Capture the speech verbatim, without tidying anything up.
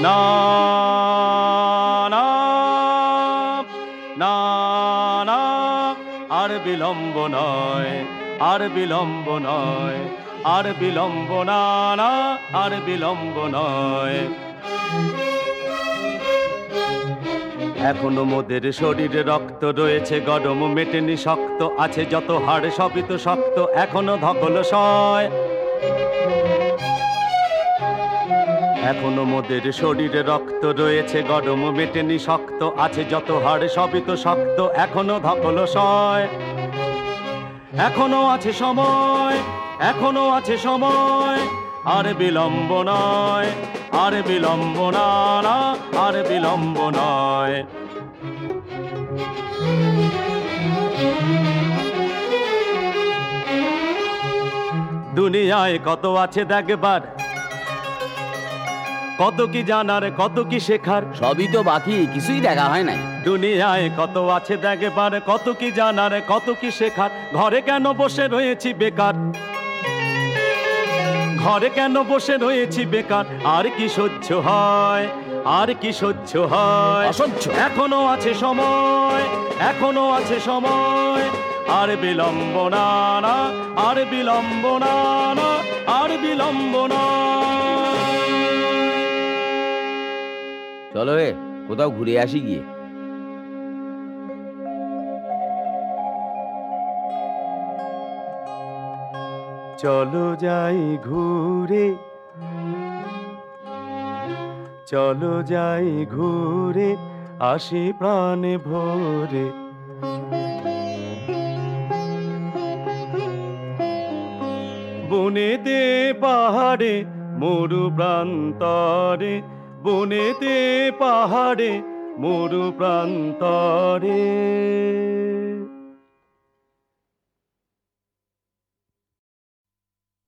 না না না না আর বিলম্ব নয়, আর বিলম্ব নয়, আর বিলম্ব না না আর বিলম্ব নয়। এখনো মোদের শরীরে রক্ত রয়েছে গরম, মেটেনি শক্ত আছে যত হাড় সবই তো শক্ত এখনো ধকল সয়। এখনো মোদের শরীরে রক্ত রয়েছে গরম, মেটেনি শক্ত আছে যত হাড় সবই তো শক্ত এখনো ধকল সয়। এখনো আছে সময়, এখনো আছে সময়, আর বিলম্ব নয়, আর বিলম্ব না না আর বিলম্ব নয়। দুনিয়ায় কত আছে দেখবার, কত কি জানার, কত কি শেখার, সবই তো বাকি, কিছুই দেখা হয় নাই। দুনিয়ায় কত আছে দেখবার, কত কি জানার, কত কি শেখার, ঘরে কেন বসে রয়েছি বেকার, ঘরে কেন বসে রয়েছি বেকার, আর কি সহ্য হয়, আর কি সহ্য হয়, অসহ্য। এখনো আছে সময়, এখনো আছে সময়, আর বিলম্ব না না আর বিলম্ব না না আর বিলম্ব না। চলো রে, কোথাও ঘুরে আসি গিয়ে। চলো যাই ঘুরে, চলো যাই ঘুরে আসি প্রাণে ভরে। বনেতে পাহাড়ে মরু প্রান্তরে, বনেতে পাহাড়ে মরু প্রান্তরে।